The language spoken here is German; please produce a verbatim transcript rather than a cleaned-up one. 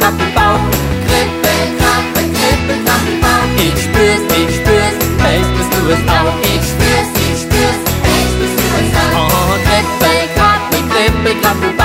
Krabbelbau. Kribbel, krabbel, kribbel, krabbelbau. Ich spür's, ich spür's, vielleicht bist du es auch. Ich spür's, ich spür's, vielleicht bist du es auch. Oh, Kribbel, krabbel, kribbel, krabbelbau.